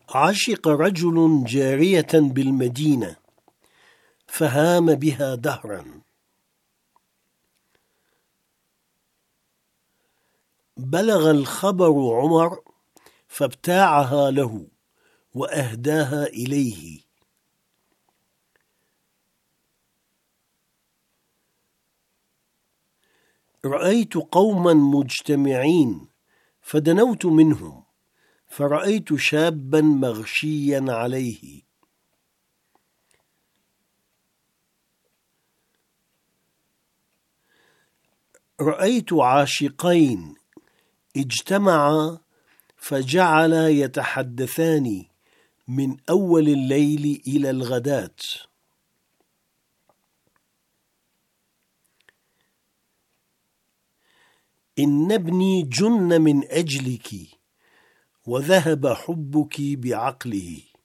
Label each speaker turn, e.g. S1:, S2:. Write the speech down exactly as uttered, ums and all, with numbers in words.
S1: عشق رجل جارية بالمدينة فهام بها دهرا، بلغ الخبر عمر فابتاعها له وأهداها إليه. رأيت قوما مجتمعين فدنوت منهم فرأيت شابا مغشيا عليه. رأيت عاشقين اجتمعا فجعلا يتحدثان من أول الليل إلى الغداة. إن ابني جن من أجلك وذهب حبك بعقله.